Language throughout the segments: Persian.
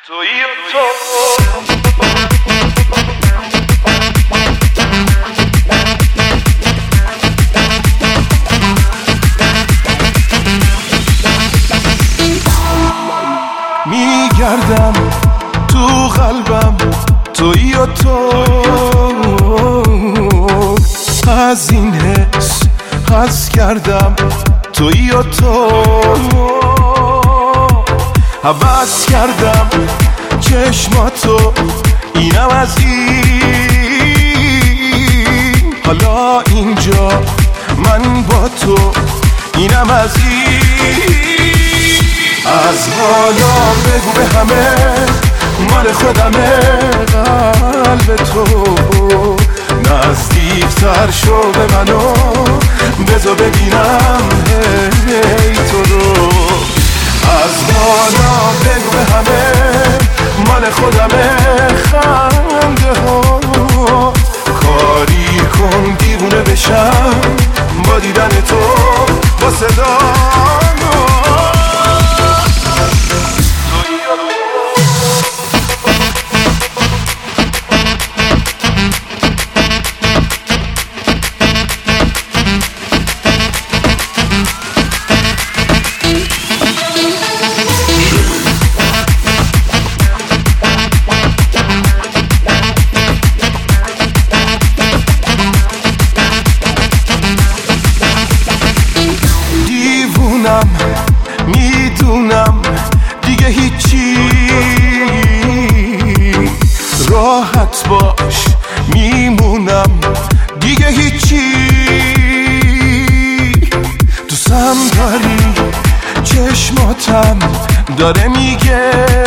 تویی تو میگردم تو قلبم، تویی و تو. از این حس حس کردم، تویی و تو. حوض کردم چشماتو، اینم از این. حالا اینجا من با تو، اینم از این. از حالا بگو به همه مال خودمه قلب تو. نزدیکتر شو به منو، بذار ببینم هی تو رو. از حالا بگو به همه مال خودمه خنده ها. کاری کن دیوونه بشم با دیدن تو، با صدا. میدونم دیگه هیچی، راحت باش میمونم دیگه هیچی. دوستم داری چشماتم داره میگه،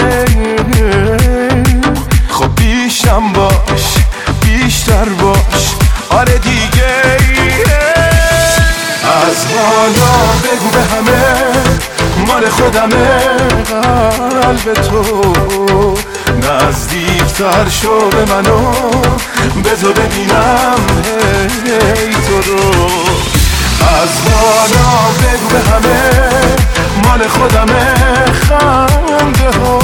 خب بیشم باش بیشتر باش، آره دیگه. از حالا بگو به همه مال خودمه قلب تو. نزدیکتر شو به منو، بذار ببینم هی تو رو. از حالا بگو به همه مال خودمه خنده ها.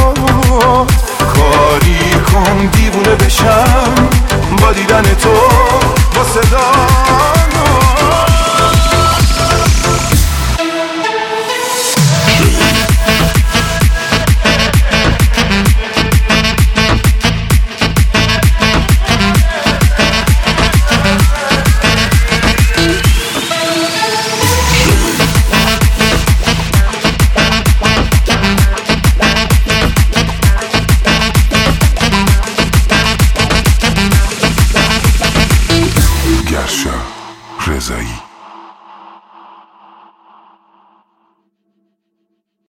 کاری کن دیوونه بشم با دیدن تو، با صدا. گرشا رضایی.